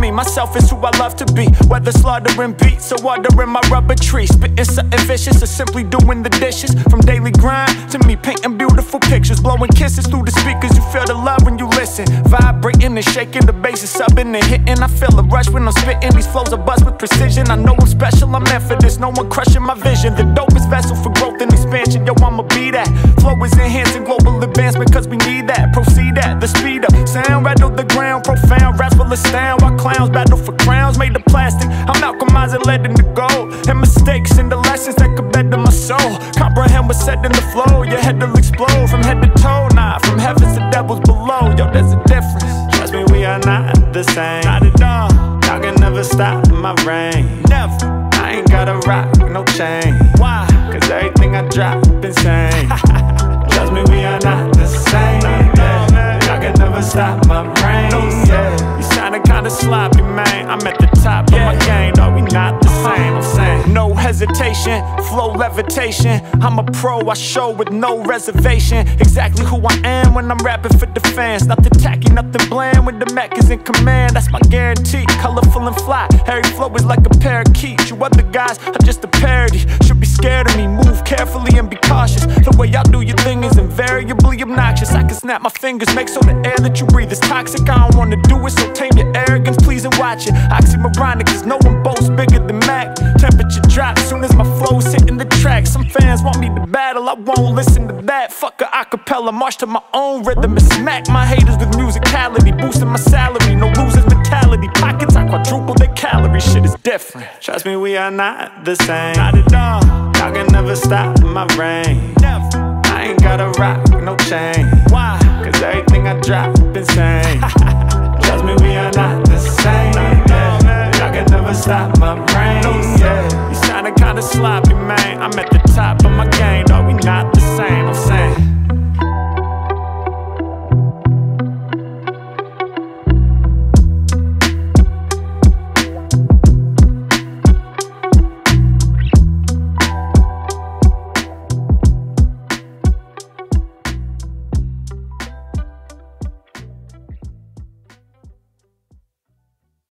me, myself is who I love to be. Whether slaughtering beats or watering my rubber tree, spitting something vicious or simply doing the dishes. From daily grind to me painting beautiful pictures, blowing kisses through the speakers. You feel the love when you listen, vibrating and shaking, the bass is subbing and hitting. I feel a rush when I'm spitting, these flows are buzz with precision. I know I'm special, I'm meant for this, no one crushing my vision. The dopest vessel for growth and expansion, yo, I'ma be that. Flow is enhancing global advancement, cause we need that. Proceed at the speed up, sound rattle the ground, profound raps will astound. While clowns battle for crowns made of plastic, I'm alchemizing lead into gold. And mistakes and the lessons that could better my soul. Comprehend what's said in the flow, your head will explode from head to toe. Nah, from heavens to devils below, yo, there's a difference. Trust me, we are not the same, not at all. Y'all can never stop my reign, never. I ain't gotta rock no chain. Why? Cause everything I drop insane. Trust me, we are not the same, yeah. Y'all can never stop my reign, yeah. You soundin' kinda sloppy, man. I'm at the top of my game, no, we not the same. I'm saying no hesitation, flow levitation. I'm a pro, I show with no reservation. Exactly who I am when I'm rapping for the fans. Nothing tacky, nothing bland when the Mac is in command. That's my guarantee, colorful and fly. Every flow is like a parakeet. You other guys are just a parody. Should be scared of me, move carefully and be cautious. The way y'all do your thing is invariably obnoxious. I can snap my fingers, make so the air that you breathe is toxic. I don't wanna do it, so tame your arrogance, please, and watch it. Oxymoronic, cause no one boasts bigger than Mac. Temperature drops soon as my flow's hitting the track. Some fans want me to battle, I won't listen to that. Fuck a acapella, march to my own rhythm and smack my haters with musicality, boosting my salary, no losers mentality. Pockets, I quadruple their calories, shit is different. Trust me, we are not the same, not at all. Y'all can never stop my reign, never. I ain't gotta rock no chain. Why? Cause everything I drop insane.